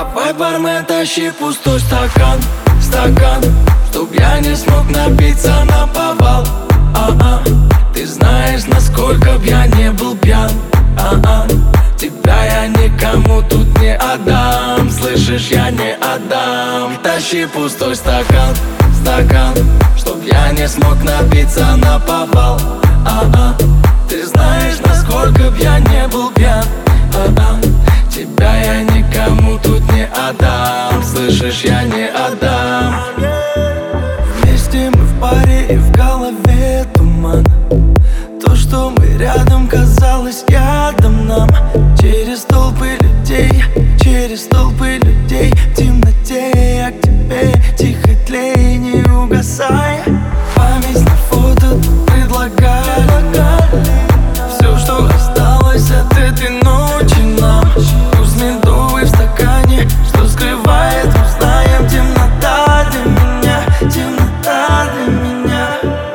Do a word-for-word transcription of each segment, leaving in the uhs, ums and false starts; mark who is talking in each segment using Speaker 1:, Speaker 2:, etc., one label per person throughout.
Speaker 1: Давай, бармен, тащи пустой стакан, стакан, чтоб я не смог напиться наповал. А-а, ты знаешь, насколько б я не был пьян. А-а, тебя я никому тут не отдам. Слышишь, я не отдам. Тащи пустой стакан, стакан, чтоб я не смог напиться наповал. А-а, ты знаешь, насколько б я не был пьян. А-а, тебя я никому тут не отдам. Слышишь, я не отдам. Вместе мы в паре и в голове туман. То, что мы рядом, казалось ядом нам. Через толпы людей, через толпы людей, в темноте я к тебе тихо тлей, не угасай. Память на фото предлагали все, что осталось от этой ночи нам. Вкус медовый в стакане, что скрывает, узнаем. Темнота для меня, темнота для меня.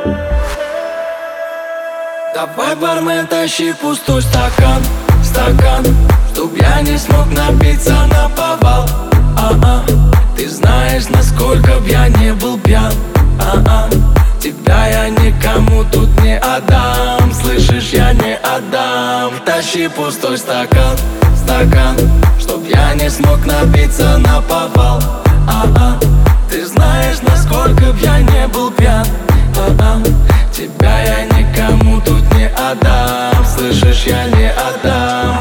Speaker 1: Давай, бармен, тащи пустой стакан, стакан, чтоб я не смог напиться наповал. А-а, ты знаешь, насколько б я не был пьян. А-а, тебя я никому тут не отдам. Слышишь, я не отдам. Тащи пустой стакан, стакан, чтоб я не смог напиться наповал. А-а, ты знаешь, насколько б я не был пьян. А-а, тебя я никому тут не отдам. Слышишь, я не отдам.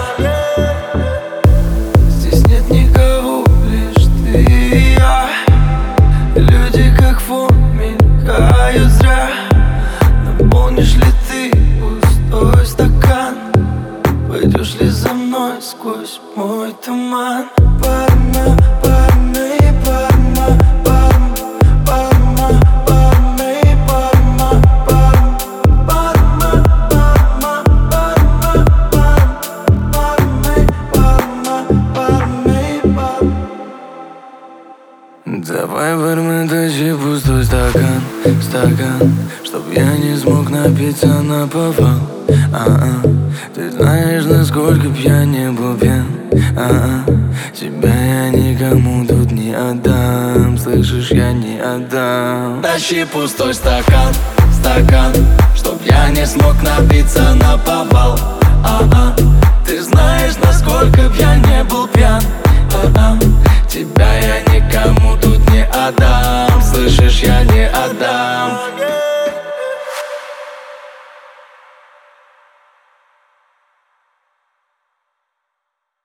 Speaker 1: Здесь нет никого, лишь ты и я. Люди как фон мелькают зря. Наполнишь ли ты пустой стакан? Пойдешь ли за мной сквозь мой туман? Парма, парма, парма, парма, парма, парма, парма, парма, парма, парма, парма. Давай, бармен, тащи пустой стакан, стакан, чтоб я не смог напиться наповал. А-а, ты знаешь, насколько б я не был пьян. А-а, тебя я никому тут не отдам. Слышишь, я не отдам. Тащи пустой стакан, стакан, чтоб я не смог напиться наповал. А-а, ты знаешь, насколько б я не был пьян. А-а, тебя я никому тут не отдам.